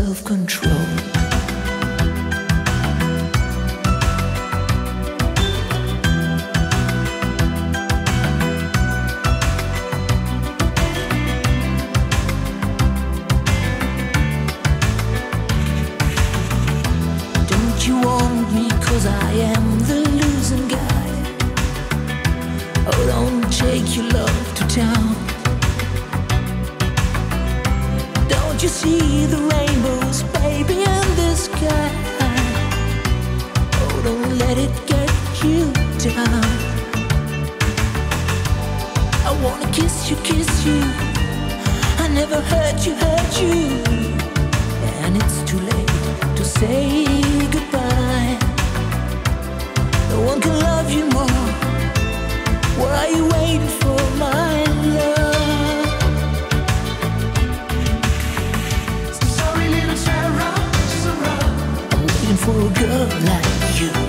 self-control. Don't you want me 'cause I am the losing guy? Oh, don't take your love to town. Don't you see the rainbows, baby, in the sky? Oh, don't let it get you down. I wanna kiss you. I never hurt you. And it's too late to say goodbye. No one can love you more. What are you waiting for, my love? So sorry, little Sarah. I'm waiting for a girl like you.